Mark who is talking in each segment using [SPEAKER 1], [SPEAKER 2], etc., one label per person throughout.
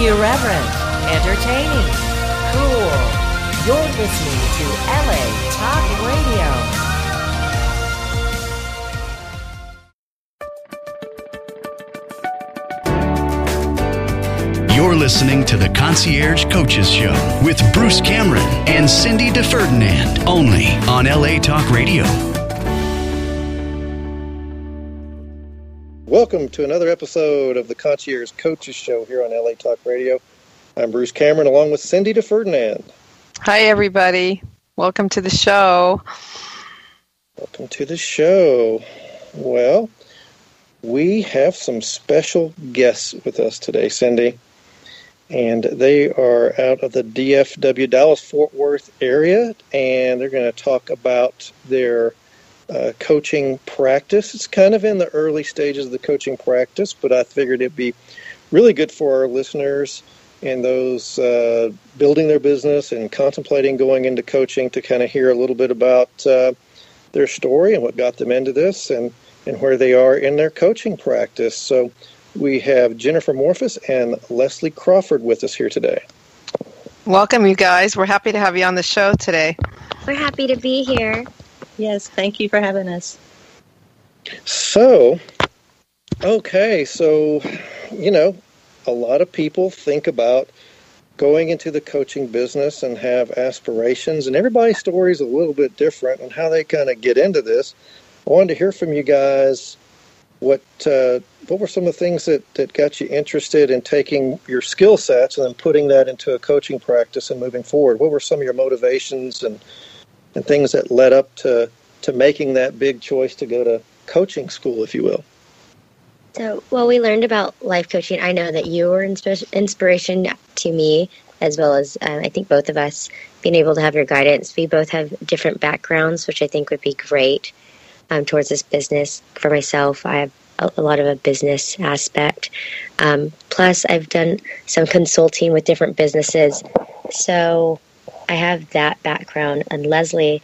[SPEAKER 1] Irreverent, entertaining, cool. You're listening to LA Talk Radio.
[SPEAKER 2] You're listening to the Concierge Coaches Show with Bruce Cameron and Cindy DeFerdinand, only on LA Talk Radio.
[SPEAKER 3] Welcome to another episode of the Concierge Coaches Show here on LA Talk Radio. I'm Bruce Cameron along with Cindy DeFerdinand.
[SPEAKER 4] Hi, everybody. Welcome to the show.
[SPEAKER 3] Welcome to the show. Well, we have some special guests with us today, Cindy. And they are out of the DFW, Dallas-Fort Worth area, and they're going to talk about their coaching practice. It's kind of in the early stages of the coaching practice, but I figured it'd be really good for our listeners and those building their business and contemplating going into coaching to kind of hear a little bit about their story and what got them into this and where they are in their coaching practice. So we have Jennifer Morphus and Leslie Crawford with us here today.
[SPEAKER 4] Welcome, you guys. We're happy to have you on the show today.
[SPEAKER 5] We're happy to be here.
[SPEAKER 6] Yes, thank you for having us.
[SPEAKER 3] So, okay, you know, a lot of people think about going into the coaching business and have aspirations, and everybody's story is a little bit different on how they kind of get into this. I wanted to hear from you guys what were some of the things that got you interested in taking your skill sets and then putting that into a coaching practice and moving forward? What were some of your motivations and things that led up to making that big choice to go to coaching school, if you will?
[SPEAKER 5] So, well, we learned about life coaching. I know that you were inspiration to me, as well as I think both of us being able to have your guidance. We both have different backgrounds, which I think would be great towards this business. For myself, I have a lot of a business aspect. Plus, I've done some consulting with different businesses. So I have that background. And Leslie,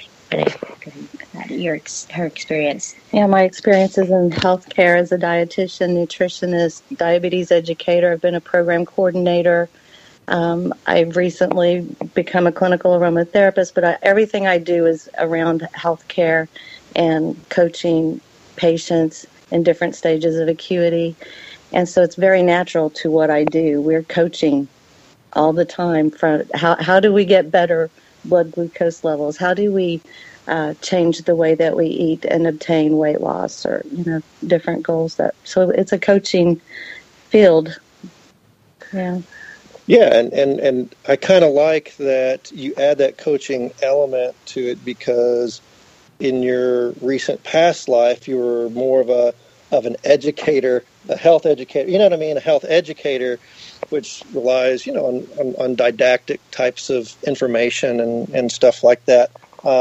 [SPEAKER 5] her experience.
[SPEAKER 6] Yeah, my experience is in healthcare as a dietitian, nutritionist, diabetes educator. I've been a program coordinator. I've recently become a clinical aromatherapist, but everything I do is around healthcare and coaching patients in different stages of acuity. And so it's very natural to what I do. We're coaching all the time. From how do we get better blood glucose levels? How do we change the way that we eat and obtain weight loss, or different goals? So it's a coaching field. Yeah.
[SPEAKER 3] Yeah, and I kind of like that you add that coaching element to it, because in your recent past life, you were more of an educator, a health educator. You know what I mean? A health educator, which relies, on didactic types of information and stuff like that.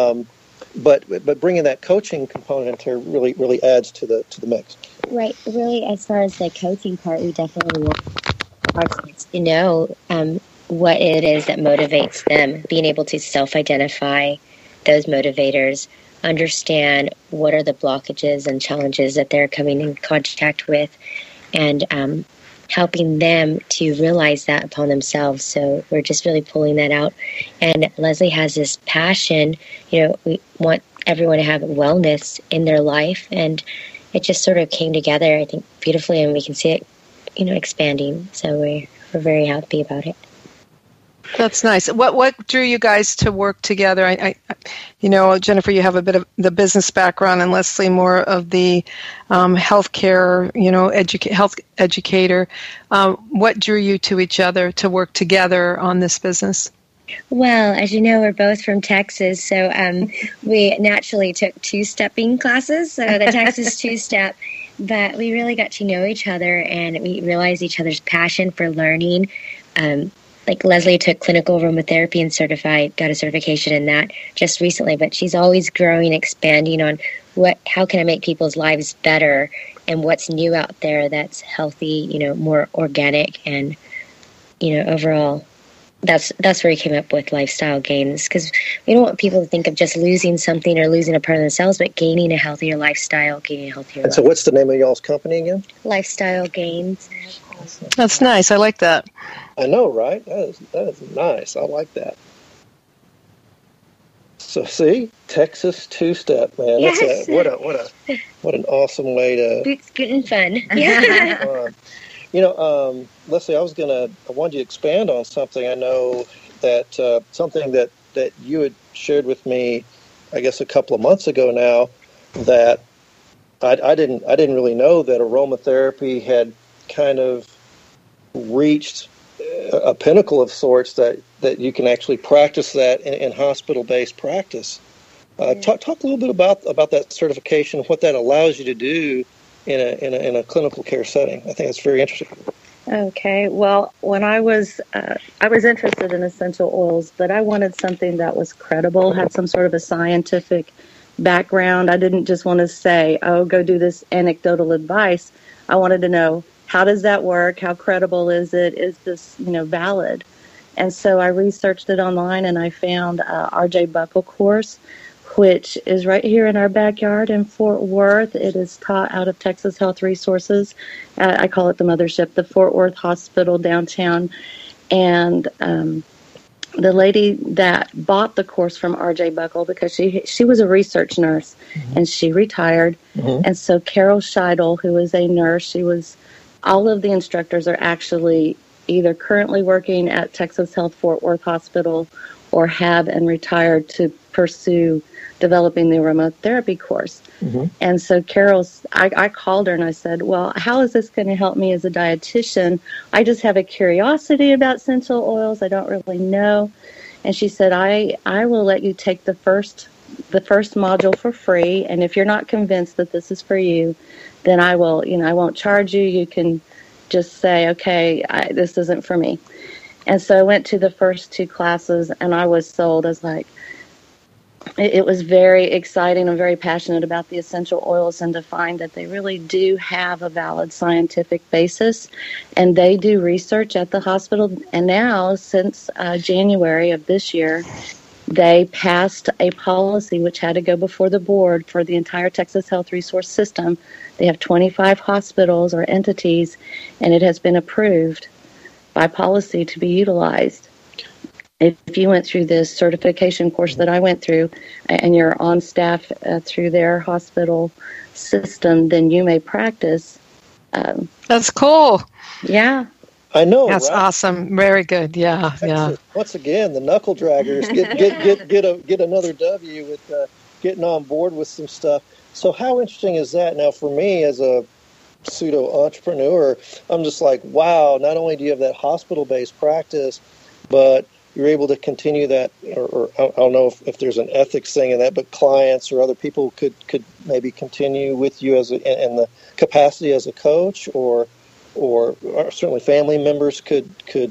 [SPEAKER 3] But bringing that coaching component here really adds to the mix.
[SPEAKER 5] Right. Really, as far as the coaching part, we definitely want our clients to know what it is that motivates them, being able to self-identify those motivators, understand what are the blockages and challenges that they're coming in contact with, and helping them to realize that upon themselves. So we're just really pulling that out. And Leslie has this passion, we want everyone to have wellness in their life, and it just sort of came together, I think, beautifully, and we can see it, expanding. So we're very happy about it.
[SPEAKER 4] That's nice. What drew you guys to work together? I Jennifer, you have a bit of the business background, and Leslie more of the healthcare, health educator. What drew you to each other to work together on this business?
[SPEAKER 5] Well, as you know, we're both from Texas, so we naturally took two-stepping classes, so the Texas two-step. But we really got to know each other, and we realized each other's passion for learning. Like Leslie took clinical aromatherapy and got a certification in that just recently, but she's always growing, expanding on how can I make people's lives better, and what's new out there that's healthy, more organic, and, overall, that's where we came up with Lifestyle Gains, because we don't want people to think of just losing something or losing a part of themselves, but gaining a healthier lifestyle, gaining a healthier life.
[SPEAKER 3] So what's the name of y'all's company again?
[SPEAKER 5] Lifestyle Gains.
[SPEAKER 4] That's nice. I like that.
[SPEAKER 3] I know, right? That is nice. I like that. So see, Texas two-step, man.
[SPEAKER 5] Yes.
[SPEAKER 3] What an awesome way to.
[SPEAKER 5] It's good and fun. Yeah.
[SPEAKER 3] Leslie, I wanted you to expand on something. I know that something that you had shared with me, I guess a couple of months ago now, that I didn't really know that aromatherapy had kind of reached a pinnacle of sorts that you can actually practice that in hospital-based practice. Talk a little bit about that certification, what that allows you to do in a clinical care setting. I think that's very interesting.
[SPEAKER 6] Okay. Well, when I was interested in essential oils, but I wanted something that was credible, had some sort of a scientific background. I didn't just want to say, "Oh, go do this," anecdotal advice. I wanted to know, how does that work? How credible is it? Is this, valid? And so I researched it online, and I found R.J. Buckle course, which is right here in our backyard in Fort Worth. It is taught out of Texas Health Resources. I call it the mothership, the Fort Worth Hospital downtown. And the lady that bought the course from R.J. Buckle, because she was a research nurse, and she retired. And so Carol Scheidel, who is a nurse, all of the instructors are actually either currently working at Texas Health Fort Worth Hospital or have and retired to pursue developing the aromatherapy course. And so I called her and I said, well, how is this going to help me as a dietitian? I just have a curiosity about essential oils. I don't really know. And she said, I will let you take the first module for free. And if you're not convinced that this is for you, then I will, I won't charge you. You can just say, okay, this isn't for me. And so I went to the first 2 classes, and I was sold. As it was very exciting. I'm very passionate about the essential oils, and to find that they really do have a valid scientific basis, and they do research at the hospital. And now, since January of this year, they passed a policy which had to go before the board for the entire Texas Health Resource System. They have 25 hospitals or entities, and it has been approved by policy to be utilized. If you went through this certification course that I went through, and you're on staff through their hospital system, then you may practice.
[SPEAKER 4] That's cool.
[SPEAKER 6] Yeah.
[SPEAKER 3] I know.
[SPEAKER 4] That's
[SPEAKER 3] right?
[SPEAKER 4] Awesome. Very good. Yeah.
[SPEAKER 3] Texas,
[SPEAKER 4] yeah.
[SPEAKER 3] Once again, the knuckle draggers get another W with getting on board with some stuff. So how interesting is that? Now, for me as a pseudo entrepreneur, I'm just like, wow. Not only do you have that hospital-based practice, but you're able to continue that, or I don't know if there's an ethics thing in that, but clients or other people could maybe continue with you in the capacity as a coach, or certainly family members could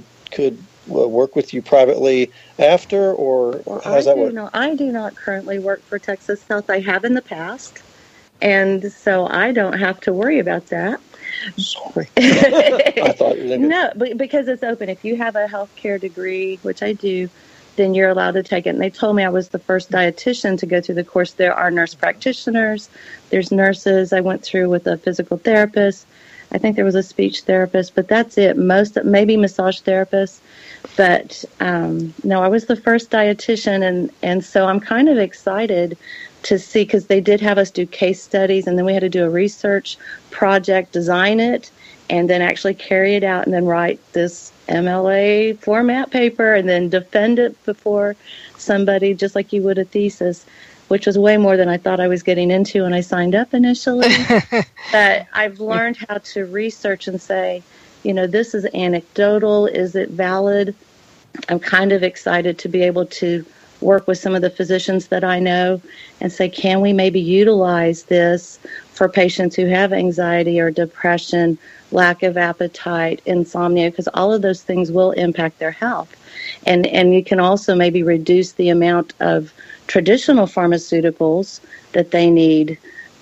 [SPEAKER 3] work with you privately after, or how does that work?
[SPEAKER 6] I do not currently work for Texas Health. I have in the past, and so I don't have to worry about that.
[SPEAKER 3] Sorry. I thought you were thinking.
[SPEAKER 6] No, because it's open. If you have a healthcare degree, which I do, then you're allowed to take it. And they told me I was the first dietitian to go through the course. There are nurse practitioners. There's nurses. I went through with a physical therapist. I think there was a speech therapist, but that's it. Maybe massage therapists. But no, I was the first dietitian, and so I'm kind of excited to see, because they did have us do case studies, and then we had to do a research project, design it, and then actually carry it out, and then write this MLA format paper, and then defend it before somebody, just like you would a thesis, which was way more than I thought I was getting into when I signed up initially. But I've learned how to research and say, this is anecdotal. Is it valid? I'm kind of excited to be able to work with some of the physicians that I know and say, can we maybe utilize this for patients who have anxiety or depression, lack of appetite, insomnia, because all of those things will impact their health. And you can also maybe reduce the amount of traditional pharmaceuticals that they need.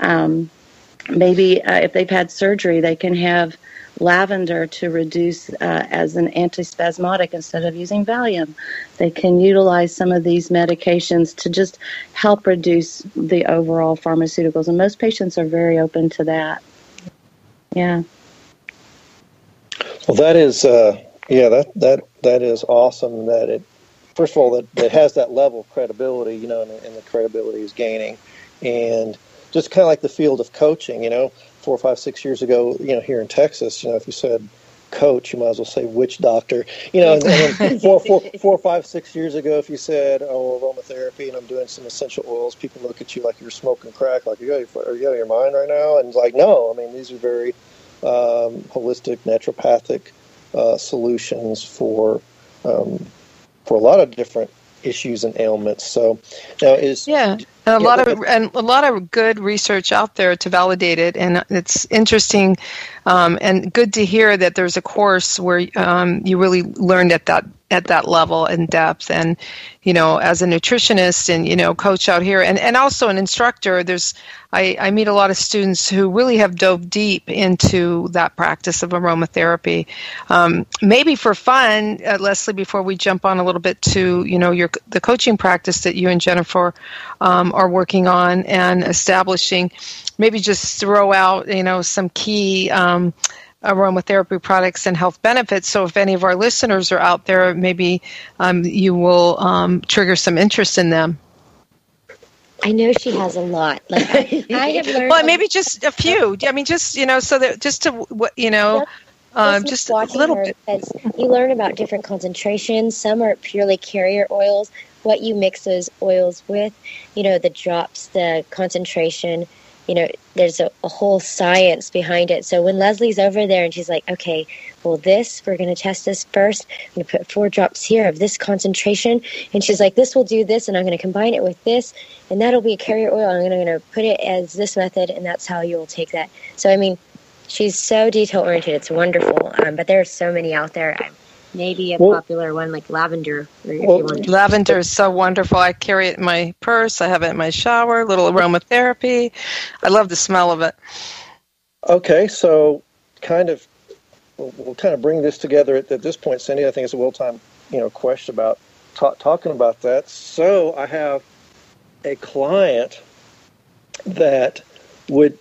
[SPEAKER 6] Maybe if they've had surgery, they can have lavender to reduce as an antispasmodic instead of using Valium. They can utilize some of these medications to just help reduce the overall pharmaceuticals, and most patients are very open to that. Yeah.
[SPEAKER 3] Well, that is, that is awesome. That it, first of all, that it has that level of credibility, and the credibility is gaining, and just kind of like the field of coaching, 4, 5, 6 years ago, here in Texas, if you said coach, you might as well say witch doctor, and then 4, 5, 6 years ago, if you said, aromatherapy and I'm doing some essential oils, people look at you like you're smoking crack, like, are you out of your mind right now? And it's like, no, these are very holistic, naturopathic solutions for a lot of different issues and ailments. So now
[SPEAKER 4] a lot of good research out there to validate it, and it's interesting and good to hear that there's a course where you really learned at that level in depth. And as a nutritionist and coach out here, and also an instructor, I meet a lot of students who really have dove deep into that practice of aromatherapy. Maybe for fun, Leslie, before we jump on a little bit to the coaching practice that you and Jennifer are working on and establishing, maybe just throw out some key aromatherapy products and health benefits. So if any of our listeners are out there, maybe you will trigger some interest in them.
[SPEAKER 5] I know she has a lot. Like I have learned.
[SPEAKER 4] Well, maybe just a few. So that just to just a little bit.
[SPEAKER 5] You learn about different concentrations. Some are purely carrier oils. What you mix those oils with, the drops, the concentration. There's a whole science behind it. So when Leslie's over there and she's like, okay, well, we're going to test this first. I'm going to put 4 drops here of this concentration. And she's like, this will do this, and I'm going to combine it with this, and that'll be a carrier oil. I'm going to put it as this method, and that's how you'll take that. So, she's so detail-oriented. It's wonderful. But there are so many out there. Maybe a popular one like lavender.
[SPEAKER 4] Lavender is so wonderful. I carry it in my purse. I have it in my shower. Little aromatherapy. I love the smell of it.
[SPEAKER 3] Okay, so we'll kind of bring this together at this point, Cindy. I think it's a well-timed question about talking about that. So I have a client that would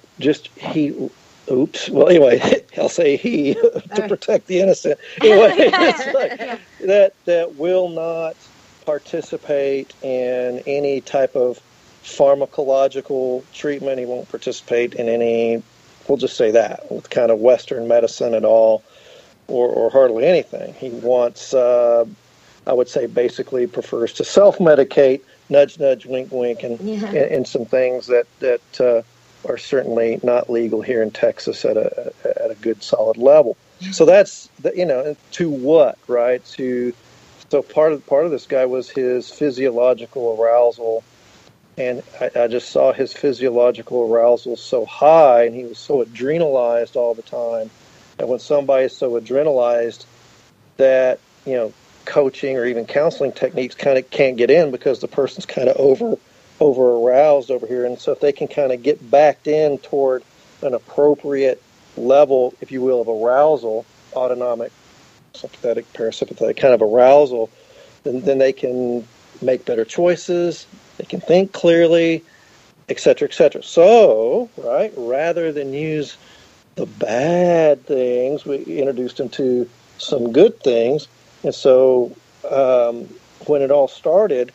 [SPEAKER 3] I'll say he to protect the innocent. Anyway, that will not participate in any type of pharmacological treatment. He won't participate in any, we'll just say that, with kind of Western medicine at all, or hardly anything. He wants, I would say, basically prefers to self-medicate, nudge, nudge, wink, wink, and some things that are certainly not legal here in Texas at a good solid level. So that's to what, right? So part of this guy was his physiological arousal, and I just saw his physiological arousal so high, and he was so adrenalized all the time. And when somebody is so adrenalized that coaching or even counseling techniques kind of can't get in because the person's kind of over aroused over here. And so if they can kind of get backed in toward an appropriate level, if you will, of arousal, autonomic, sympathetic, parasympathetic kind of arousal, then they can make better choices, they can think clearly, et cetera, et cetera. So, right, rather than use the bad things, we introduced them to some good things. And so when it all started,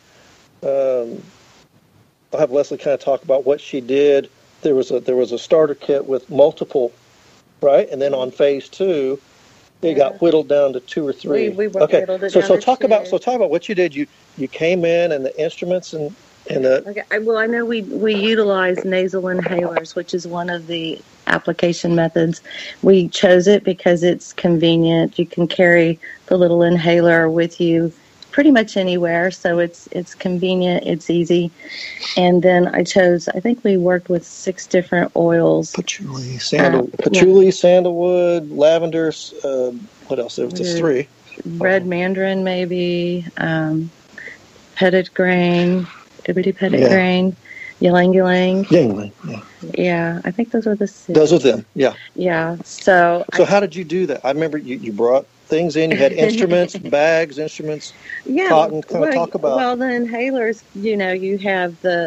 [SPEAKER 3] I'll have Leslie kind of talk about what she did. There was a starter kit with multiple, right? And then on phase 2, it got whittled down to 2 or 3.
[SPEAKER 6] We whittled it down
[SPEAKER 3] so
[SPEAKER 6] to
[SPEAKER 3] talk
[SPEAKER 6] 2.
[SPEAKER 3] about what you did. You came in and the instruments and the.
[SPEAKER 6] Okay. Well, I know we utilize nasal inhalers, which is one of the application methods. We chose it because it's convenient. You can carry the little inhaler with you pretty much anywhere, so it's convenient, it's easy. And then I think we worked with 6 different oils.
[SPEAKER 3] Patchouli, sandalwood, lavender, what else? There was just 3.
[SPEAKER 6] Red mandarin, maybe, pettit grain, grain, ylang ylang.
[SPEAKER 3] Ylang, yeah.
[SPEAKER 6] Yeah, I think those were the 6.
[SPEAKER 3] Those were them, yeah.
[SPEAKER 6] Yeah, so
[SPEAKER 3] how did you do that? I remember you brought things in. You had instruments, cotton. Talk about.
[SPEAKER 6] Well, the inhalers, you have the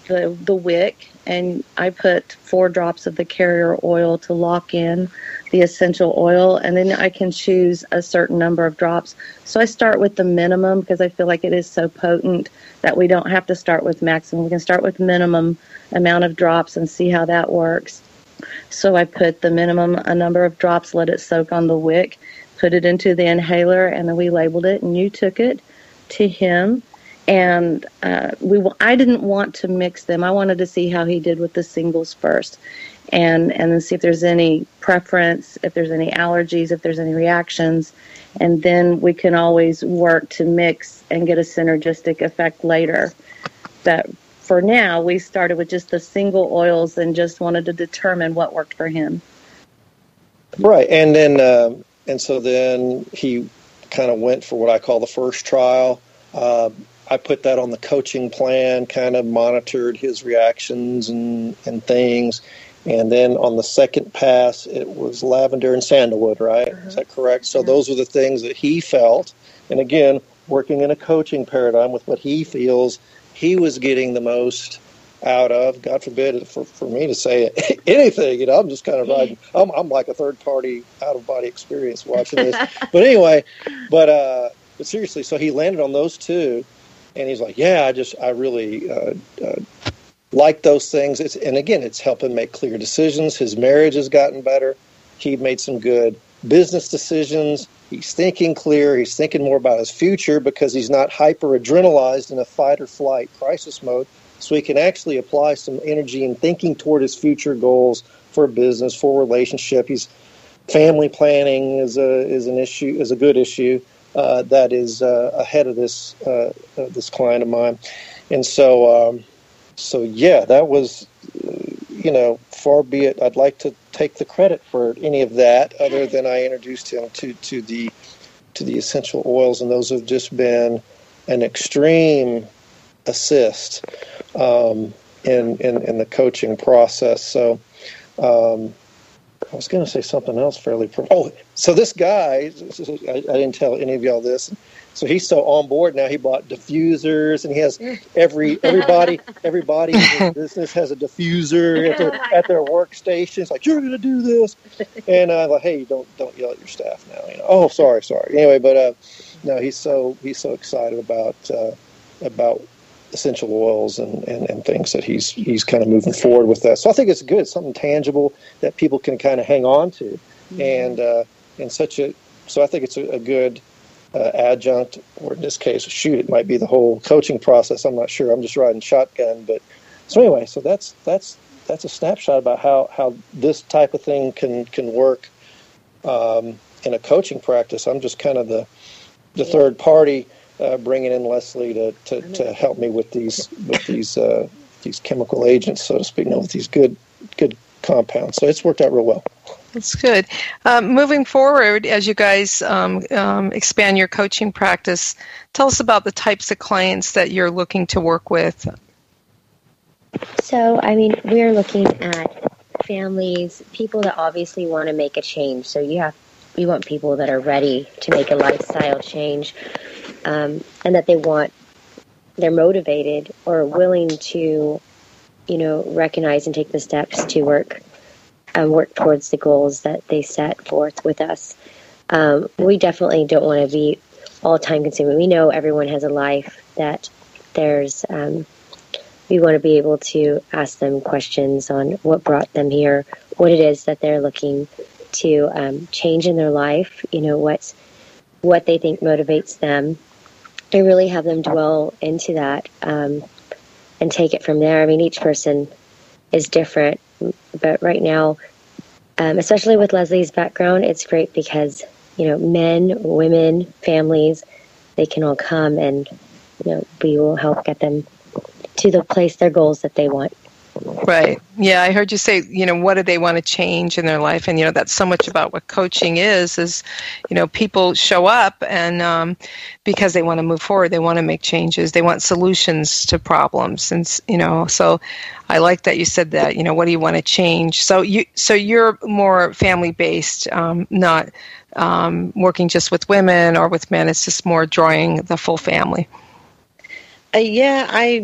[SPEAKER 6] the wick, and I put 4 drops of the carrier oil to lock in the essential oil, and then I can choose a certain number of drops. So I start with the minimum because I feel like it is so potent that we don't have to start with maximum. We can start with minimum amount of drops and see how that works. So I put the minimum a number of drops, let it soak on the wick, put it into the inhaler, and then we labeled it, and you took it to him. And I didn't want to mix them. I wanted to see how he did with the singles first, and then see if there's any preference, if there's any allergies, if there's any reactions, and then we can always work to mix and get a synergistic effect later. But for now, we started with just the single oils and just wanted to determine what worked for him.
[SPEAKER 3] Right, and then and so then he kind of went for what I call the first trial. I put that on the coaching plan, kind of monitored his reactions and things. And then on the second pass, it was lavender and sandalwood, right? Is that correct? So those are the things that he felt. And again, working in a coaching paradigm with what he feels he was getting the most out of. God forbid for me to say anything. I'm just kind of riding. I'm like a third-party out-of-body experience watching this. But anyway, but seriously, so he landed on those 2. And he's like, yeah, I really like those things. And again, it's helping make clear decisions. His marriage has gotten better. He made some good business decisions. He's thinking clear. He's thinking more about his future because he's not hyper-adrenalized in a fight-or-flight crisis mode. So he can actually apply some energy and thinking toward his future goals for business, for relationship. Family planning is an issue, is a good issue. That is ahead of this client of mine, and so yeah, that was far be it. I'd like to take the credit for any of that, other than I introduced him to the essential oils, and those have just been an extreme assist in the coaching process. So. I was going to say something else fairly. So this guy, I didn't tell any of y'all this. So he's so on board now. He bought diffusers, and he has everybody in his business has a diffuser at their workstation. It's like, you're going to do this, and I'm like, hey, don't yell at your staff now. Oh, sorry. Anyway, but no, he's so excited about essential oils and things that he's kind of moving forward with that. So I think it's good. It's something tangible that people can kind of hang on to, and so I think it's a good adjunct, or in this case, it might be the whole coaching process. I'm not sure. I'm just riding shotgun, but so anyway, so that's a snapshot about how this type of thing can work in a coaching practice. I'm just kind of the third party. Bringing in Leslie to help me with these chemical agents, so to speak, with these good compounds. So it's worked out real well.
[SPEAKER 4] That's good. Moving forward, as you guys expand your coaching practice, tell us about the types of clients that you're looking to work with.
[SPEAKER 5] So, we're looking at families, people that obviously want to make a change. So we want people that are ready to make a lifestyle change. And that they're motivated or willing to, recognize and take the steps to work towards the goals that they set forth with us. We definitely don't want to be all time consuming. We know everyone has a life that we want to be able to ask them questions on what brought them here, what it is that they're looking to change in their life, what they think motivates them. And really have them dwell into that and take it from there. Each person is different, but right now, especially with Leslie's background, it's great because, men, women, families, they can all come and, we will help get them to the place, their goals that they want.
[SPEAKER 4] Right. Yeah, I heard you say, what do they want to change in their life? And, that's so much about what coaching is, people show up and because they want to move forward, they want to make changes, they want solutions to problems. And, so I like that you said that, what do you want to change? So you're more family-based, not working just with women or with men. It's just more drawing the full family.
[SPEAKER 6] Yeah,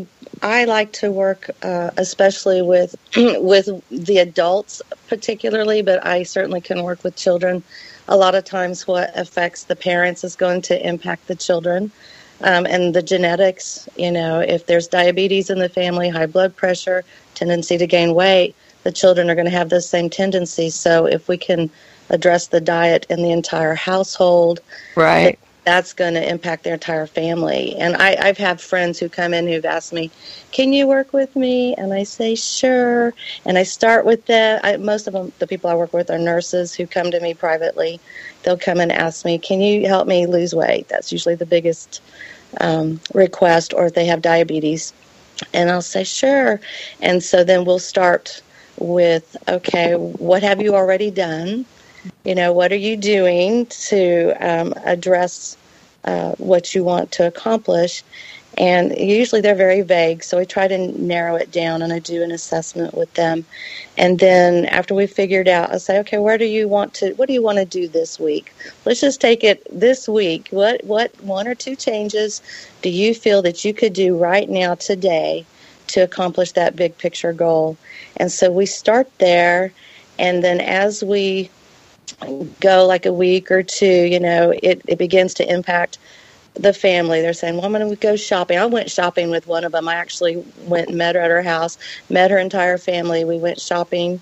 [SPEAKER 6] I like to work especially with with the adults particularly, but I certainly can work with children. A lot of times what affects the parents is going to impact the children. And the genetics, if there's diabetes in the family, high blood pressure, tendency to gain weight, the children are going to have those same tendencies. So if we can address the diet in the entire household,
[SPEAKER 4] right,
[SPEAKER 6] that's going to impact their entire family. And I've had friends who come in who've asked me, can you work with me? And I say, sure. And I start with that. Most of them, the people I work with are nurses who come to me privately. They'll come and ask me, can you help me lose weight? That's usually the biggest request, or if they have diabetes. And I'll say, sure. And so then we'll start with, okay, what have you already done? What are you doing to address what you want to accomplish? And usually they're very vague, so I try to narrow it down, and I do an assessment with them. And then after we figured out, I say, okay, what do you want to do this week? Let's just take it this week. What 1 or 2 changes do you feel that you could do right now today to accomplish that big picture goal? And so we start there, and then as we go like a week or 2, it begins to impact the family. They're saying, well, I'm going to go shopping. I went shopping with one of them. I actually went and met her at her house, met her entire family. We went shopping,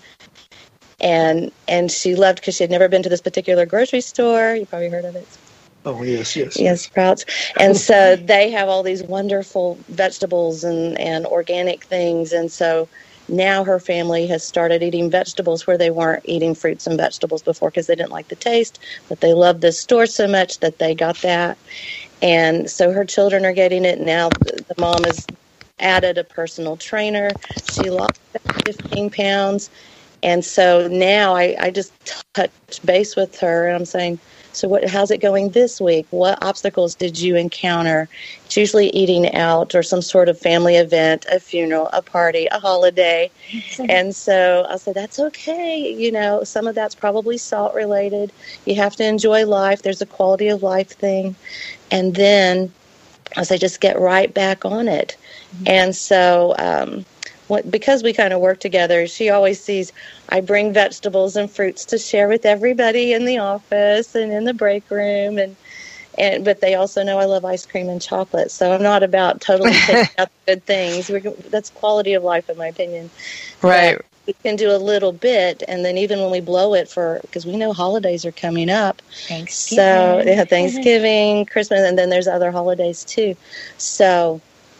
[SPEAKER 6] and she loved because she had never been to this particular grocery store. You probably heard of it.
[SPEAKER 3] Oh, yes.
[SPEAKER 6] Yes, Sprouts. And so they have all these wonderful vegetables and organic things. And so now her family has started eating vegetables where they weren't eating fruits and vegetables before because they didn't like the taste, but they loved this store so much that they got that. And so her children are getting it. Now the mom has added a personal trainer. She lost 15 pounds. And so now I just touch base with her, and I'm saying, so how's it going this week? What obstacles did you encounter? It's usually eating out or some sort of family event, a funeral, a party, a holiday. And so I said, that's okay. Some of that's probably salt related. You have to enjoy life. There's a quality of life thing. And then I say, just get right back on it. Mm-hmm. And so because we kind of work together, she always sees I bring vegetables and fruits to share with everybody in the office and in the break room, but they also know I love ice cream and chocolate. So I'm not about totally taking out the good things. That's quality of life, in my opinion.
[SPEAKER 4] Right.
[SPEAKER 6] But we can do a little bit, and then even when we blow it because we know holidays are coming up.
[SPEAKER 5] Thanksgiving.
[SPEAKER 6] So Thanksgiving, Christmas, and then there's other holidays too. So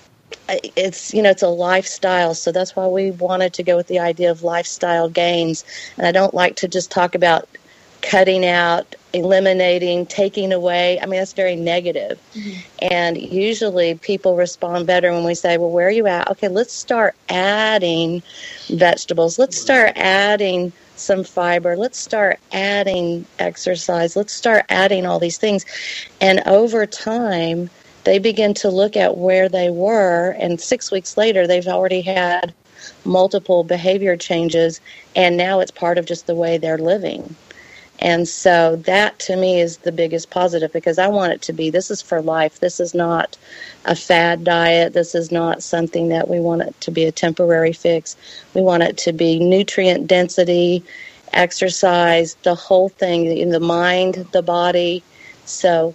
[SPEAKER 6] it's a lifestyle, so that's why we wanted to go with the idea of lifestyle gains. And I don't like to just talk about cutting out, eliminating, taking away. I mean, that's very negative. Mm-hmm. And usually people respond better when we say, well, where are you at? Okay, let's start adding vegetables. Let's start adding some fiber. Let's start adding exercise. Let's start adding all these things. And over time, they begin to look at where they were, and 6 weeks later, they've already had multiple behavior changes, and now it's part of just the way they're living. And so that, to me, is the biggest positive, because I want it to be, this is for life. This is not a fad diet. This is not something that we want it to be a temporary fix. We want it to be nutrient density, exercise, the whole thing, in the mind, the body. So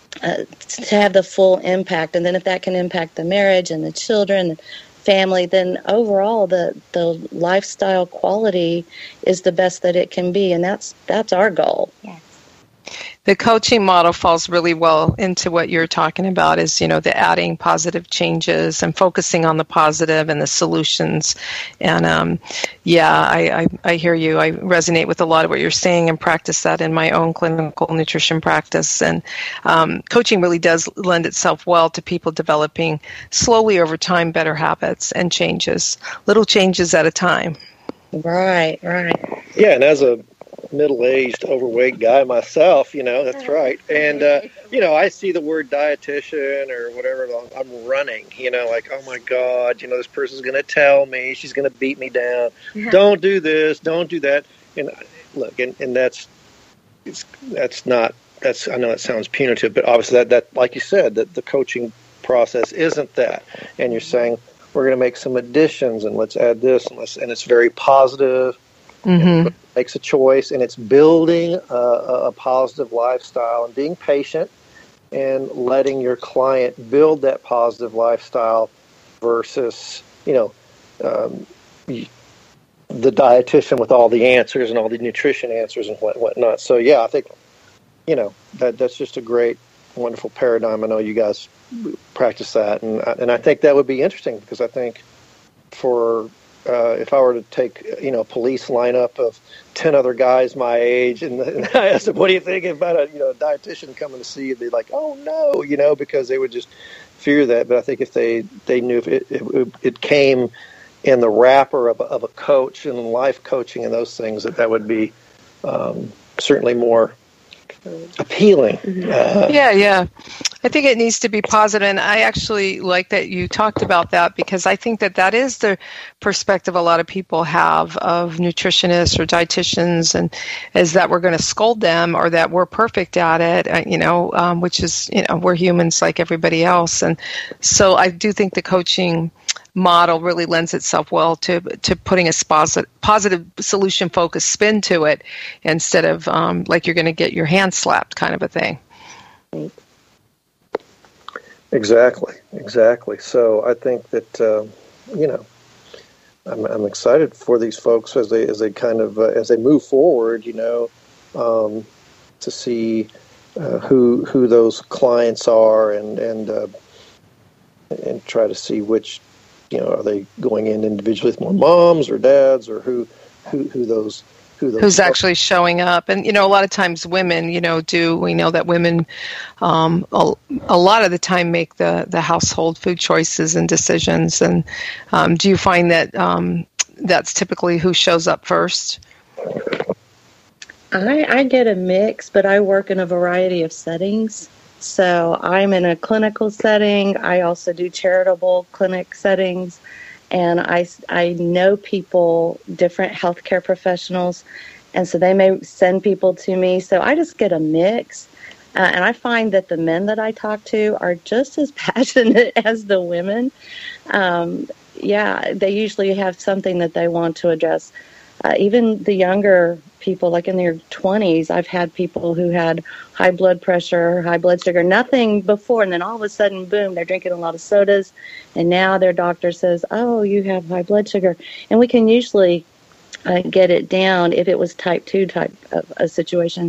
[SPEAKER 6] to have the full impact, and then if that can impact the marriage and the children, the family, then overall the lifestyle quality is the best that it can be, and that's our goal.
[SPEAKER 5] Yes.
[SPEAKER 4] The coaching model falls really well into what you're talking about, is, the adding positive changes and focusing on the positive and the solutions. And I hear you. I resonate with a lot of what you're saying and practice that in my own clinical nutrition practice. And coaching really does lend itself well to people developing slowly over time better habits and changes, little changes at a time.
[SPEAKER 6] Right.
[SPEAKER 3] Yeah, and as a middle-aged, overweight guy myself, that's right. And, I see the word dietitian or whatever, I'm running, like, oh my God, this person's going to tell me, she's going to beat me down. Yeah. Don't do this, don't do that. And look, and that's not, I know that sounds punitive, but obviously that like you said, that the coaching process isn't that. And you're saying, we're going to make some additions, and let's add this, and it's very positive.
[SPEAKER 4] Mm-hmm.
[SPEAKER 3] Makes a choice, and it's building a positive lifestyle and being patient and letting your client build that positive lifestyle versus, the dietitian with all the answers and all the nutrition answers and whatnot. So, yeah, I think, that's just a great, wonderful paradigm. I know you guys practice that, and I think that would be interesting because I think for if I were to take, a police lineup of 10 other guys my age, and I asked them, what do you think about a dietitian coming to see you? They'd be like, oh, no, because they would just fear that. But I think if they knew if it came in the wrapper of a coach and life coaching and those things, that would be certainly more appealing.
[SPEAKER 4] Yeah. I think it needs to be positive, and I actually like that you talked about that because I think that is the perspective a lot of people have of nutritionists or dietitians, and is that we're going to scold them or that we're perfect at it, which is, we're humans like everybody else. And so I do think the coaching model really lends itself well to putting a positive solution-focused spin to it instead of like you're going to get your hand slapped kind of a thing.
[SPEAKER 3] Exactly. So I think that I'm excited for these folks as they kind of as they move forward, to see who those clients are and try to see which, are they going in individually with more moms or dads, or who's
[SPEAKER 4] actually showing up. And, a lot of times women, we know that women a lot of the time make the household food choices and decisions. And do you find that that's typically who shows up first?
[SPEAKER 6] I get a mix, but I work in a variety of settings. So I'm in a clinical setting. I also do charitable clinic settings. And I know people, different healthcare professionals, and so they may send people to me. So I just get a mix. And I find that the men that I talk to are just as passionate as the women. They usually have something that they want to address. Even the younger people, like in their 20s, I've had people who had high blood pressure, high blood sugar, nothing before, and then all of a sudden, boom, they're drinking a lot of sodas, and now their doctor says, oh, you have high blood sugar. And we can usually get it down if it was type 2 type of a situation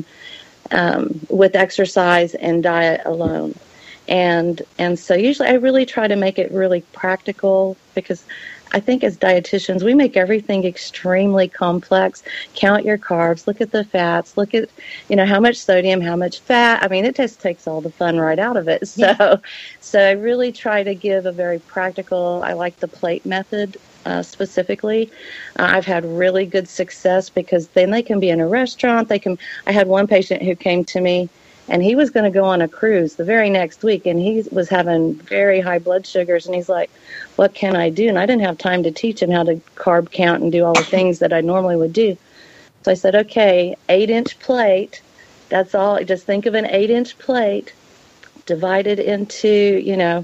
[SPEAKER 6] with exercise and diet alone. And so usually I really try to make it really practical because I think as dietitians, we make everything extremely complex. Count your carbs, look at the fats, look at, how much sodium, how much fat. I mean, it just takes all the fun right out of it. So I really try to give a very practical, I like the plate method specifically. I've had really good success because then they can be in a restaurant. I had one patient who came to me and he was going to go on a cruise the very next week, and he was having very high blood sugars, and he's like, what can I do? And I didn't have time to teach him how to carb count and do all the things that I normally would do. So I said, okay, 8-inch plate, that's all. Just think of an 8-inch plate divided into,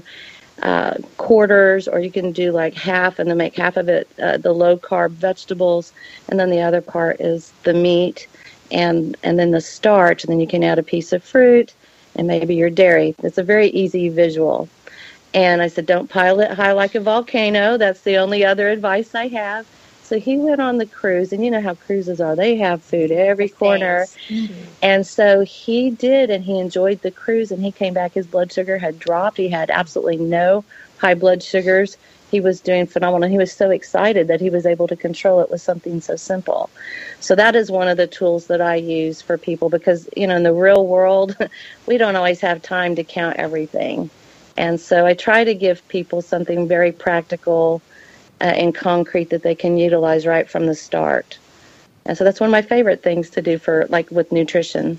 [SPEAKER 6] quarters, or you can do like half and then make half of it the low-carb vegetables, and then the other part is the meat. And then the starch, and then you can add a piece of fruit and maybe your dairy. It's a very easy visual. And I said, don't pile it high like a volcano. That's the only other advice I have. So he went on the cruise, and you know how cruises are. They have food every corner. Mm-hmm. And so he did, and he enjoyed the cruise, and he came back. His blood sugar had dropped. He had absolutely no high blood sugars. He was doing phenomenal. He was so excited that he was able to control it with something so simple. So that is one of the tools that I use for people because, in the real world, we don't always have time to count everything. And so I try to give people something very practical and concrete that they can utilize right from the start. And so that's one of my favorite things to do for, like, with nutrition.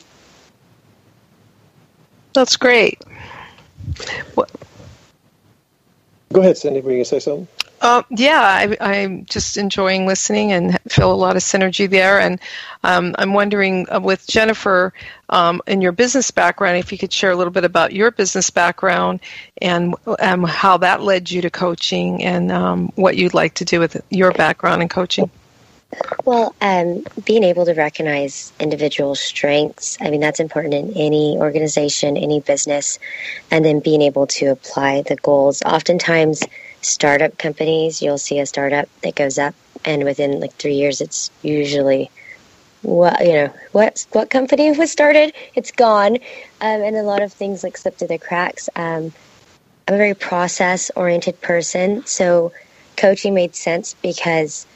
[SPEAKER 4] That's great.
[SPEAKER 3] Go ahead, Cindy. Were you going to say something?
[SPEAKER 4] I'm just enjoying listening and feel a lot of synergy there. And I'm wondering, with Jennifer, in your business background, if you could share a little bit about your business background and how that led you to coaching, and what you'd like to do with your background in coaching.
[SPEAKER 5] Well, being able to recognize individual strengths, I mean, that's important in any organization, any business, and then being able to apply the goals. Oftentimes, startup companies, you'll see a startup that goes up, and within like 3 years, it's usually what company was started, it's gone, and a lot of things like slip through the cracks. I'm a very process-oriented person, so coaching made sense because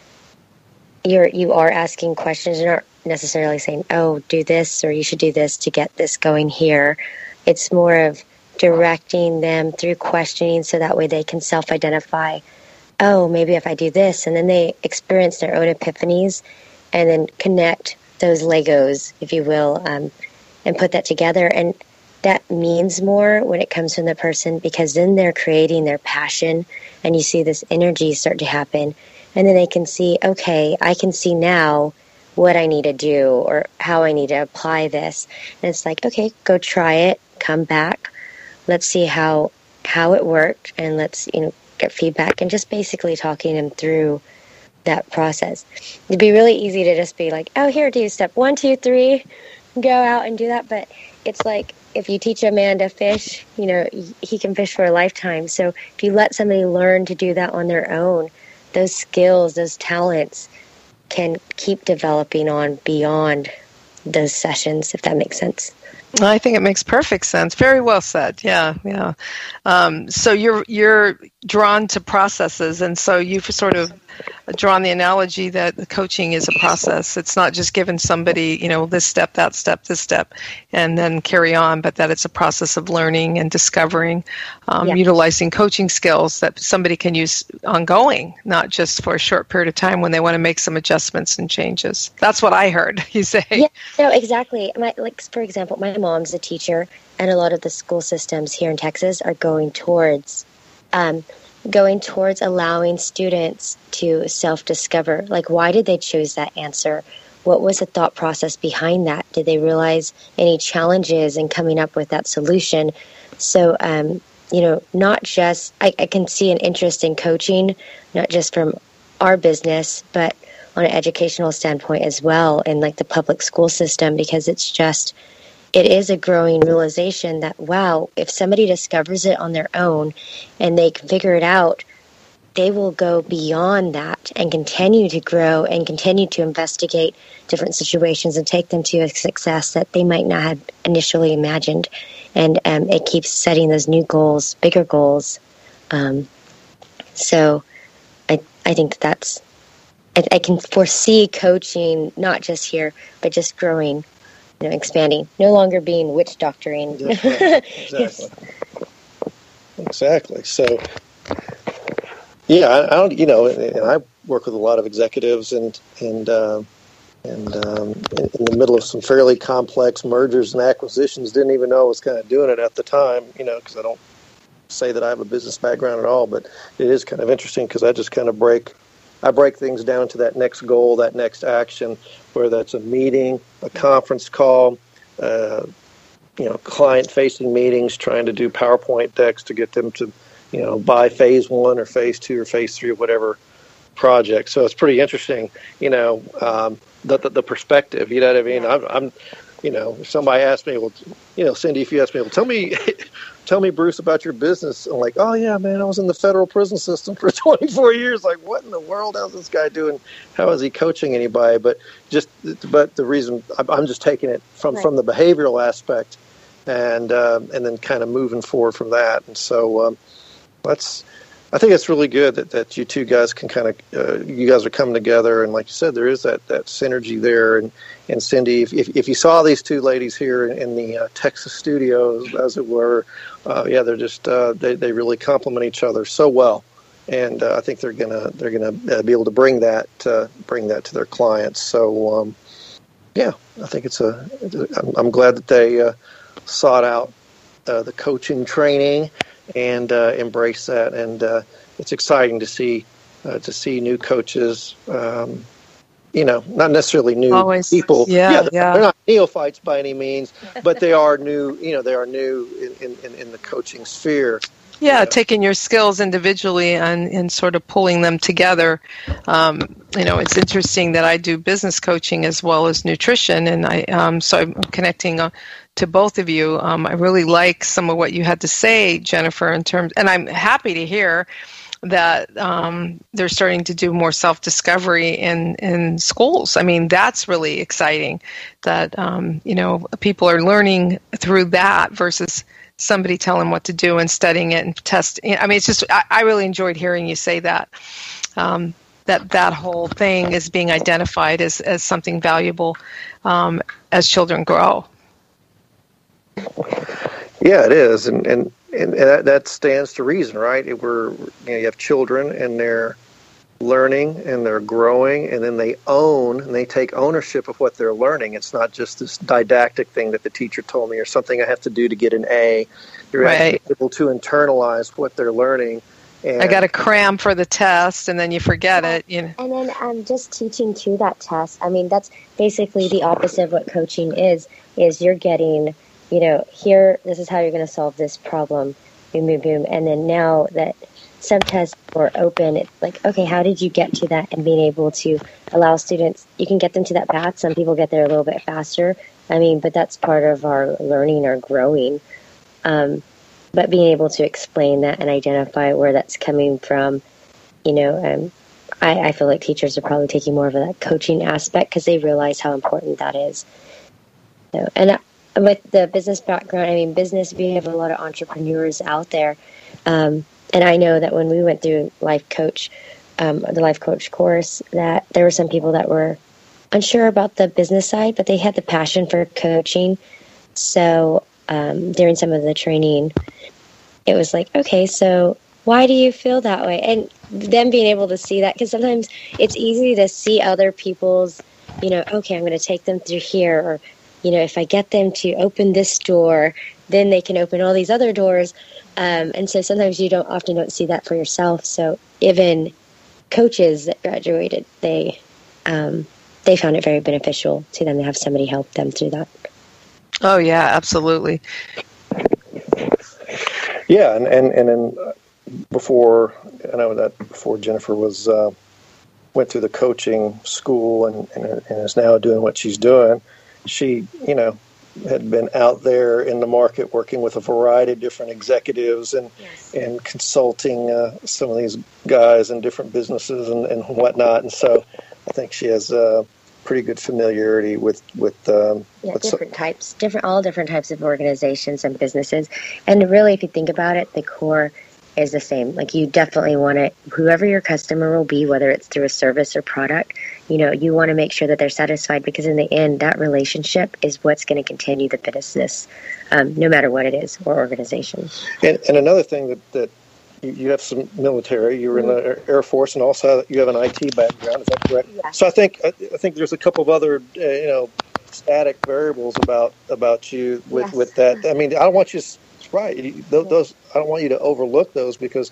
[SPEAKER 5] you are asking questions. You're not necessarily saying, "Oh, do this," or "You should do this to get this going here." It's more of directing them through questioning, so that way they can self-identify, oh, maybe if I do this, and then they experience their own epiphanies and then connect those Legos, if you will, and put that together. And that means more when it comes from the person, because then they're creating their passion, and you see this energy start to happen, and then they can see, okay, I can see now what I need to do or how I need to apply this. And it's like, okay, go try it, come back. Let's see how it worked, and let's get feedback, and just basically talking them through that process. It'd be really easy to just be like, oh, here, do step 1, 2, 3, go out and do that. But it's like if you teach a man to fish, he can fish for a lifetime. So if you let somebody learn to do that on their own, those skills, those talents can keep developing on beyond those sessions, if that makes sense.
[SPEAKER 4] I think it makes perfect sense. Very well said. Yeah. So you're drawn to processes, and so you've sort of drawn the analogy that the coaching is a process. It's not just giving somebody, this step, that step, this step, and then carry on, but that it's a process of learning and discovering, utilizing coaching skills that somebody can use ongoing, not just for a short period of time when they want to make some adjustments and changes. That's what I heard you say.
[SPEAKER 5] Yeah, no, exactly. For example, my mom's a teacher, and a lot of the school systems here in Texas are going towards allowing students to self-discover. Like, why did they choose that answer? What was the thought process behind that? Did they realize any challenges in coming up with that solution? So, not just, I can see an interest in coaching, not just from our business, but on an educational standpoint as well, in like the public school system, because it is a growing realization that, wow, if somebody discovers it on their own and they can figure it out, they will go beyond that and continue to grow and continue to investigate different situations and take them to a success that they might not have initially imagined. And it keeps setting those new goals, bigger goals. So I think I can foresee coaching, not just here, but just growing, expanding, no longer being witch doctoring.
[SPEAKER 3] Exactly. Exactly. So, I don't, and I work with a lot of executives and in the middle of some fairly complex mergers and acquisitions. Didn't even know I was kind of doing it at the time, because I don't say that I have a business background at all, but it is kind of interesting because I just kind of break things down to that next goal, that next action, whether that's a meeting, a conference call, client-facing meetings, trying to do PowerPoint decks to get them to, buy phase 1 or phase 2 or phase 3 or whatever project. So it's pretty interesting, the perspective, you know what I mean? I'm if somebody asked me, well, Cindy, if you asked me, well, tell me, Bruce, about your business. I'm like, oh, yeah, man, I was in the federal prison system for 24 years. Like, what in the world? How's this guy doing? How is he coaching anybody? But the reason I'm just taking it from the behavioral aspect and then kind of moving forward from that. And so I think it's really good that you two guys can kind of, you guys are coming together. And like you said, there is that synergy there. And Cindy, if you saw these two ladies here in the Texas studios, as it were, they're just they really complement each other so well, and I think they're gonna be able to bring that to their clients. So I think I'm glad that they sought out the coaching training and embrace that, and it's exciting to see to see new coaches. Not necessarily new people.
[SPEAKER 4] Yeah.
[SPEAKER 3] They're not neophytes by any means, but they are new. They are new in the coaching sphere.
[SPEAKER 4] Yeah, taking your skills individually and sort of pulling them together. It's interesting that I do business coaching as well as nutrition, and so I'm connecting to both of you. I really like some of what you had to say, Jennifer, and I'm happy to hear that they're starting to do more self-discovery in schools. I mean, that's really exciting that, people are learning through that versus somebody telling what to do and studying it and testing. I mean, it's just, I really enjoyed hearing you say that, that whole thing is being identified as something valuable as children grow.
[SPEAKER 3] Yeah, it is. And that stands to reason, right? You have children and they're learning and they're growing, and then they take ownership of what they're learning. It's not just this didactic thing that the teacher told me or something I have to do to get an A. You're actually able to internalize what they're learning. And I
[SPEAKER 4] got to cram for the test, and then you forget it.
[SPEAKER 5] And then just teaching to that test. I mean, that's basically the opposite of what coaching is you're getting, here, this is how you're going to solve this problem, boom, boom, boom. And then now that some tests are open, it's like, okay, how did you get to that? And being able to allow students, you can get them to that path. Some people get there a little bit faster. I mean, but that's part of our learning or growing. But being able to explain that and identify where that's coming from, I feel like teachers are probably taking more of a coaching aspect because they realize how important that is. So, and with the business background, I mean, we have a lot of entrepreneurs out there. And I know that when we went through the Life Coach course, that there were some people that were unsure about the business side, but they had the passion for coaching. So during some of the training, it was like, okay, so why do you feel that way? And them being able to see that, because sometimes it's easy to see other people's, okay, I'm going to take them through here, or, if I get them to open this door, then they can open all these other doors. And so sometimes you often don't see that for yourself. So even coaches that graduated, they found it very beneficial to them to have somebody help them through that.
[SPEAKER 4] Oh yeah, absolutely.
[SPEAKER 3] Yeah, and then before Jennifer went through the coaching school and is now doing what she's doing, she had been out there in the market working with a variety of different executives and consulting some of these guys in different businesses and whatnot. And so I think she has pretty good familiarity with
[SPEAKER 5] different types of organizations and businesses. And really, if you think about it, the core is the same. Like, you definitely want to, whoever your customer will be, whether it's through a service or product, you want to make sure that they're satisfied, because in the end, that relationship is what's going to continue the business, no matter what it is or organization.
[SPEAKER 3] And another thing that you have some military, you were in the Air Force, and also you have an IT background. Is that correct?
[SPEAKER 5] Yeah.
[SPEAKER 3] So I think there's a couple of other static variables about you with that. I mean, I don't want you. Those I don't want you to overlook those, because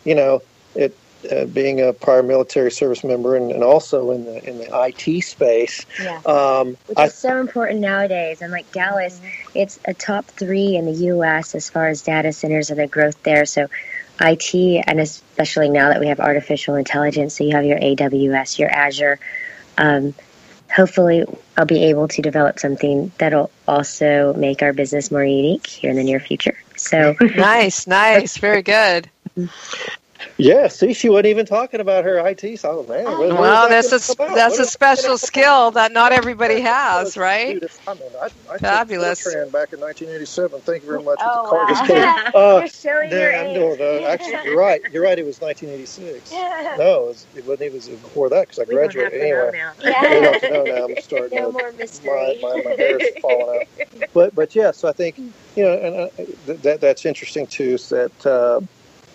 [SPEAKER 3] being a prior military service member and also in the IT space,
[SPEAKER 5] which is so important nowadays. And like Dallas, it's a top 3 in the U.S. as far as data centers and the growth there. So IT, and especially now that we have artificial intelligence, so you have your AWS, your Azure. Hopefully, I'll be able to develop something that'll also make our business more unique here in the near future. So
[SPEAKER 4] nice, very good.
[SPEAKER 3] Yeah, see, she wasn't even talking about her IT. So, man,
[SPEAKER 4] well, that's a special skill that not everybody has, right?
[SPEAKER 3] I
[SPEAKER 4] Fabulous.
[SPEAKER 3] Fortran back in 1987. Thank you very much.
[SPEAKER 5] Wow. You're showing your age.
[SPEAKER 3] Actually, you're right. It was 1986. No, it wasn't even before that, because I graduated anyway. We don't know now. I'm starting.
[SPEAKER 5] No more mystery.
[SPEAKER 3] My hair's falling out. But yeah, so I think and that's interesting too. Is that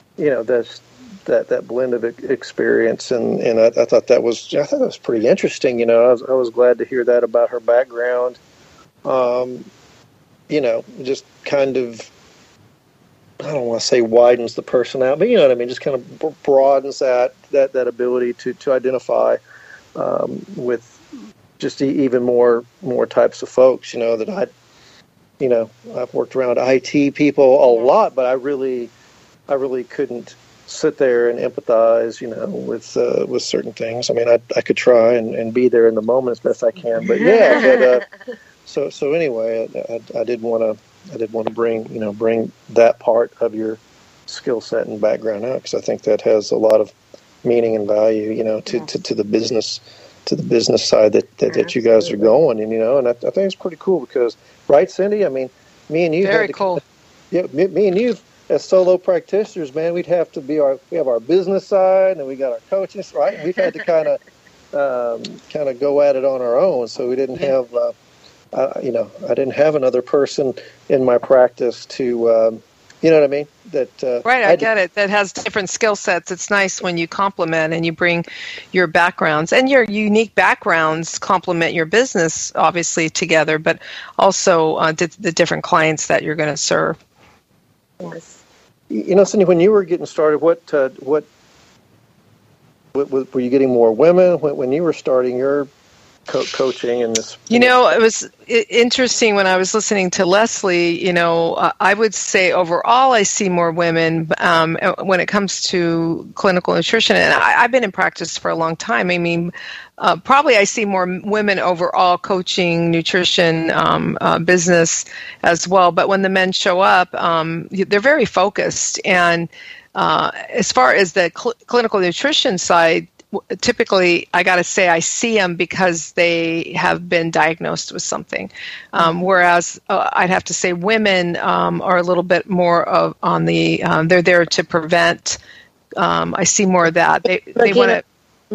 [SPEAKER 3] that blend of experience, and I thought that was pretty interesting. I was glad to hear that about her background. Just kind of I don't want to say widens the person out, but you know what I mean, just kind of broadens that ability to identify with just even more types of folks, you know, that I've worked around IT people a lot, but I really couldn't sit there and empathize, you know, with certain things. I mean, I could try and be there in the moment as best I can, but so anyway, I did want to bring that part of your skill set and background out, because I think that has a lot of meaning and value, you know, to the business side that you guys are going, and you know, and I think it's pretty cool because, right, Cindy? I mean, me and you
[SPEAKER 4] very cool.
[SPEAKER 3] Yeah, me and you as solo practitioners, man, we have our business side and we got our coaching, right? And we've had to kind of go at it on our own, so we didn't have. I didn't have another person in my practice to, you know what I mean?
[SPEAKER 4] Right, I get it. That has different skill sets. It's nice when you complement and you bring your backgrounds, and your unique backgrounds complement your business, obviously, together, but also the different clients that you're going to serve.
[SPEAKER 5] Yes.
[SPEAKER 3] You know, Cindy, when you were getting started, what were you getting more women when you were starting your coaching and this?
[SPEAKER 4] You know, it was interesting when I was listening to Leslie. You know, I would say overall I see more women when it comes to clinical nutrition, and I've been in practice for a long time. I mean, probably I see more women overall coaching nutrition business as well. But when the men show up, they're very focused. And as far as the clinical nutrition side, typically, I got to say, I see them because they have been diagnosed with something. Whereas I'd have to say women are a little bit more on the, they're there to prevent. I see more of that. They want to.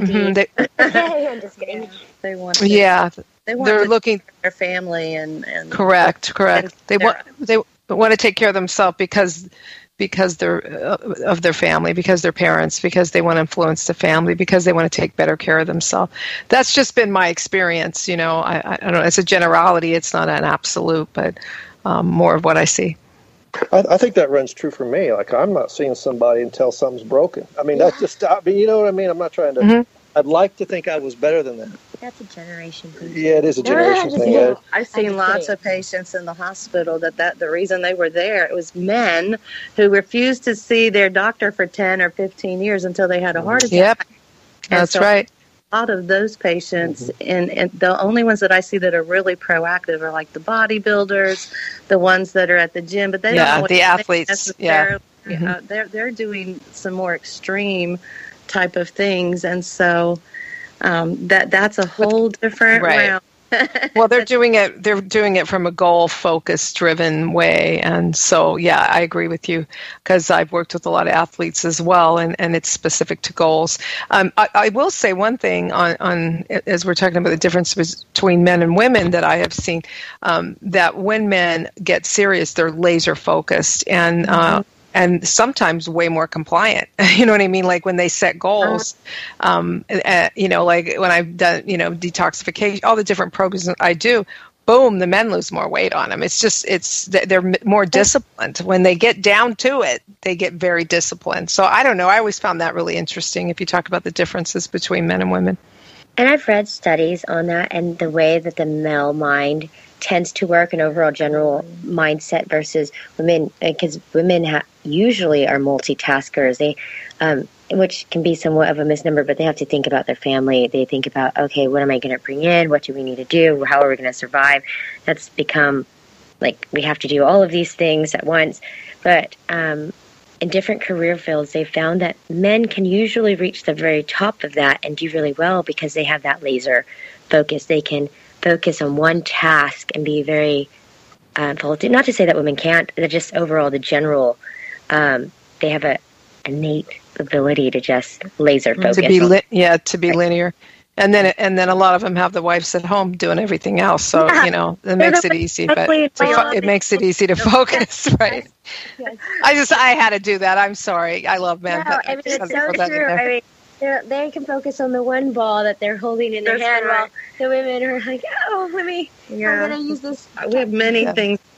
[SPEAKER 5] I'm just kidding.
[SPEAKER 6] They want.
[SPEAKER 4] They're looking
[SPEAKER 6] for their family and.
[SPEAKER 4] Correct. They want to take care of themselves because they're of their family, because they're parents, because they want to influence the family, because they want to take better care of themselves. That's just been my experience. You know, I don't know. It's a generality. It's not an absolute, but more of what I see.
[SPEAKER 3] I think that runs true for me. Like, I'm not seeing somebody until something's broken. I mean, that's just, you know what I mean? I'm not trying to, I'd like to think I was better than that.
[SPEAKER 5] That's a generation thing.
[SPEAKER 3] Yeah, it is a generation thing. Yeah.
[SPEAKER 6] I've seen lots of patients in the hospital that the reason they were there, it was men who refused to see their doctor for 10 or 15 years until they had a heart attack.
[SPEAKER 4] Yep, that's right.
[SPEAKER 6] A lot of those patients, and the only ones that I see that are really proactive are like the bodybuilders, the ones that are at the gym, but they don't know what
[SPEAKER 4] the athletes. Yeah,
[SPEAKER 6] they're doing some more extreme type of things, and so that's a whole different realm.
[SPEAKER 4] Well, they're doing it from a goal-focused, driven way, and so I agree with you, because I've worked with a lot of athletes as well, and it's specific to goals. I will say one thing on as we're talking about the difference between men and women that I have seen, that when men get serious, they're laser focused and sometimes way more compliant. You know what I mean? Like when they set goals, you know, like when I've done, you know, detoxification, all the different programs I do, boom, the men lose more weight on them. They're more disciplined. When they get down to it, they get very disciplined. So I don't know. I always found that really interesting if you talk about the differences between men and women.
[SPEAKER 5] And I've read studies on that and the way that the male mind tends to work, an overall general mindset versus women, because women usually are multitaskers. They, which can be somewhat of a misnomer, but they have to think about their family. They think about, okay, what am I going to bring in? What do we need to do? How are we going to survive? That's become like we have to do all of these things at once. But in different career fields, they found that men can usually reach the very top of that and do really well because they have that laser focus. They can focus on one task and be very focused. Not to say that women can't, they're just overall the general, they have a innate ability to just laser focus.
[SPEAKER 4] To be linear. And then a lot of them have the wives at home doing everything else. So, you know, it makes it easy, but it makes it easy to focus, right? Yes. I had to do that. I'm sorry. I love men.
[SPEAKER 5] No, I mean, it's so true. I mean, they can focus on the one ball that they're holding in their hand while the women are like, oh, I'm going to use this.
[SPEAKER 6] We have many things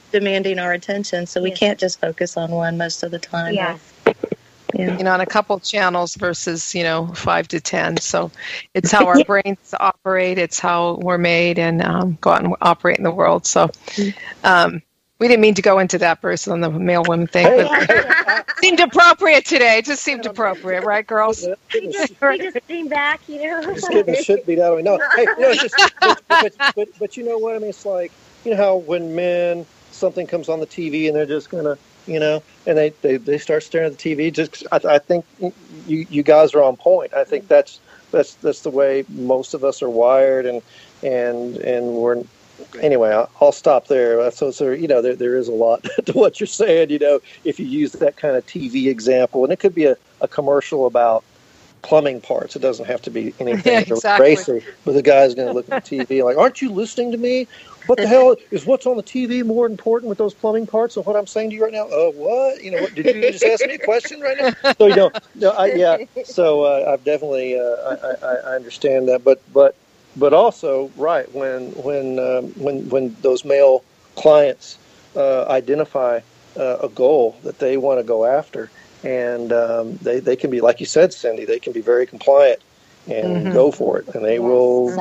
[SPEAKER 6] demanding our attention, so we can't just focus on one most of the time.
[SPEAKER 5] Yeah.
[SPEAKER 4] Yeah. On a couple channels versus 5 to 10. So it's how our brains operate. It's how we're made and go out and operate in the world. So we didn't mean to go into that, Bruce, on the male-women thing, but it seemed appropriate today. It just seemed appropriate, right, girls?
[SPEAKER 5] We just came back,
[SPEAKER 3] Just getting the shit beat out of me. No, hey, but you know what? I mean, it's like, how when men, something comes on the TV and they're just going to, and they start staring at the TV. I think you guys are on point. I think that's the way most of us are wired, and we're. Anyway, I'll stop there. So there is a lot to what you're saying. If you use that kind of TV example, and it could be a commercial about plumbing parts. It doesn't have to be anything racy. But the guy's going to look at the TV like, "Aren't you listening to me? What the hell is what's on the TV more important with those plumbing parts than what I'm saying to you right now?" What? What? Did you just ask me a question right now? So So I've definitely I understand that, but also right when those male clients identify a goal that they want to go after, and they can be, like you said, Cindy, they can be very compliant and go for it, and they will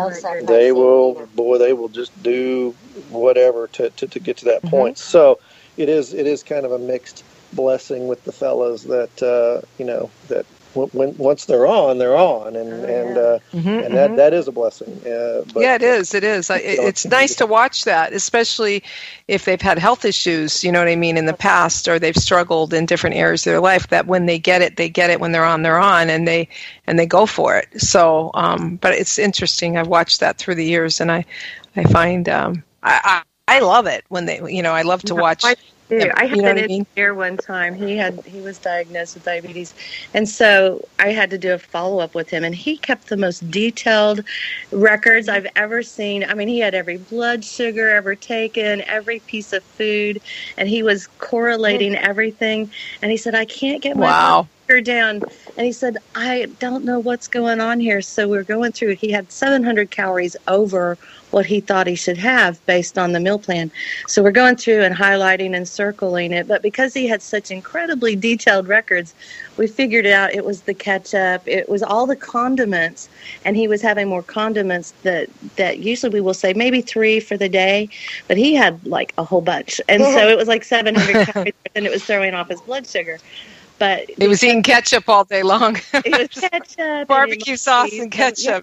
[SPEAKER 3] just do whatever to get to that point. So it is kind of a mixed blessing with the fellas that that once they're on, and that is a blessing.
[SPEAKER 4] It is. It's nice to watch that, especially if they've had health issues, in the past, or they've struggled in different areas of their life, that when they get it when they're on, and they go for it. So, but it's interesting. I've watched that through the years, and I find, I love it when they, I love to watch.
[SPEAKER 6] I had an engineer one time. He was diagnosed with diabetes, and so I had to do a follow-up with him, and he kept the most detailed records I've ever seen. I mean, he had every blood sugar ever taken, every piece of food, and he was correlating everything, and he said, "I can't get my blood sugar down." And he said, "I don't know what's going on here." So we're going through, he had 700 calories over what he thought he should have based on the meal plan. So we're going through and highlighting and circling it. But because he had such incredibly detailed records, we figured out it was the ketchup, it was all the condiments, and he was having more condiments that usually we will say maybe 3 for the day, but he had like a whole bunch. And so it was like 700 calories, and it was throwing off his blood sugar. But
[SPEAKER 4] he was eating ketchup all day long.
[SPEAKER 6] It was ketchup.
[SPEAKER 4] Barbecue sauce and ketchup.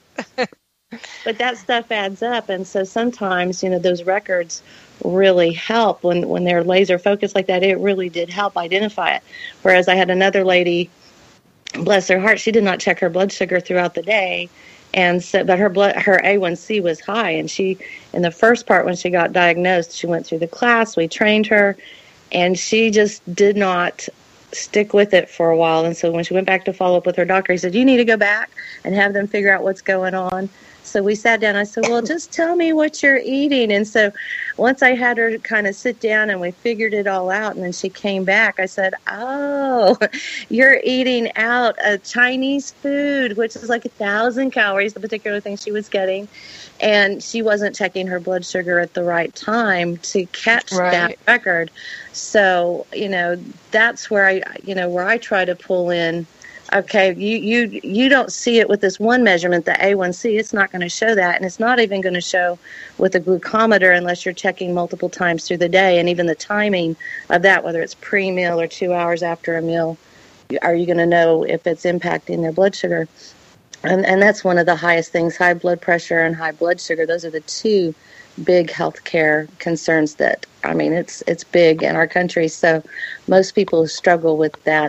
[SPEAKER 6] But that stuff adds up, and so sometimes, those records really help when they're laser focused like that. It really did help identify it. Whereas I had another lady, bless her heart, she did not check her blood sugar throughout the day, and so but her A1C was high, and she, in the first part when she got diagnosed, she went through the class, we trained her, and she just did not stick with it for a while. And so when she went back to follow up with her doctor, he said, "You need to go back and have them figure out what's going on." So we sat down. I said, "Well, just tell me what you're eating." And so once I had her kind of sit down and we figured it all out, and then she came back, I said, "Oh, you're eating out a Chinese food, which is like 1,000 calories, the particular thing she was getting. And she wasn't checking her blood sugar at the right time to catch that record." So, that's where I try to pull in. Okay, you don't see it with this one measurement, the A1C. It's not going to show that, and it's not even going to show with a glucometer unless you're checking multiple times through the day, and even the timing of that, whether it's pre-meal or 2 hours after a meal, are you going to know if it's impacting their blood sugar? And that's one of the highest things, high blood pressure and high blood sugar. Those are the two big healthcare concerns that, it's big in our country. So most people struggle with that,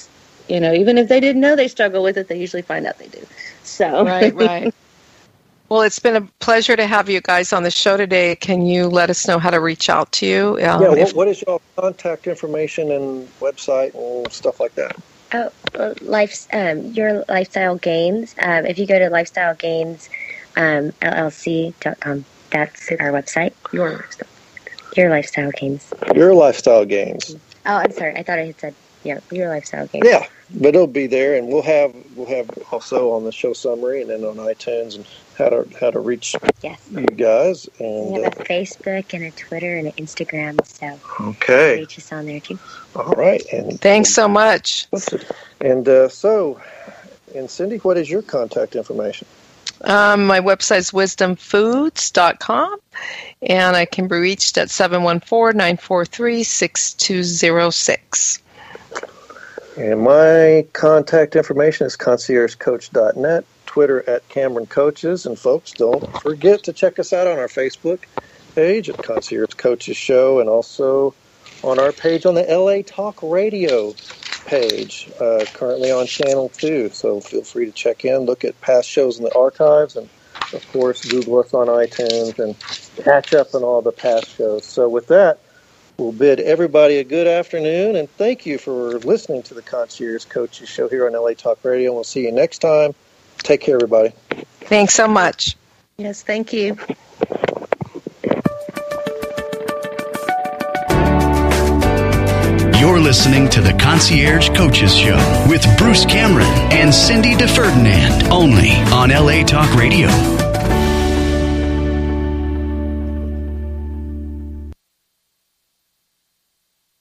[SPEAKER 6] even if they didn't know they struggle with it, they usually find out they do. So
[SPEAKER 4] Right. Well, it's been a pleasure to have you guys on the show today. Can you let us know how to reach out to you?
[SPEAKER 3] What is your contact information and website and stuff like that?
[SPEAKER 5] Oh, Your Lifestyle Gains. If you go to lifestylegains.llc.com, that's our website. Your Lifestyle Gains.
[SPEAKER 3] Your Lifestyle Gains.
[SPEAKER 5] Oh, I'm sorry. I thought I had said, Your Lifestyle Gains.
[SPEAKER 3] Yeah. but it'll be there, and we'll have also on the show summary and then on iTunes and how to reach you guys. And
[SPEAKER 5] we have a Facebook and a Twitter and an Instagram, so
[SPEAKER 3] okay,
[SPEAKER 5] reach us on there too.
[SPEAKER 3] All right, and
[SPEAKER 4] thanks so much.
[SPEAKER 3] And and Cindy, what is your contact information?
[SPEAKER 4] My website is wisdomfoods.com, and I can be reached at 714-943-6206.
[SPEAKER 3] And my contact information is conciergecoach.net, Twitter at Cameron Coaches. And folks, don't forget to check us out on our Facebook page at Concierge Coaches Show, and also on our page on the LA Talk Radio page, currently on Channel 2. So feel free to check in, look at past shows in the archives, and of course, Google us on iTunes and catch up on all the past shows. So with that, we'll bid everybody a good afternoon, and thank you for listening to the Concierge Coaches Show here on LA Talk Radio, and we'll see you next time. Take care, everybody.
[SPEAKER 4] Thanks so much.
[SPEAKER 6] Yes, thank you.
[SPEAKER 2] You're listening to the Concierge Coaches Show with Bruce Cameron and Cindy DeFerdinand, only on LA Talk Radio.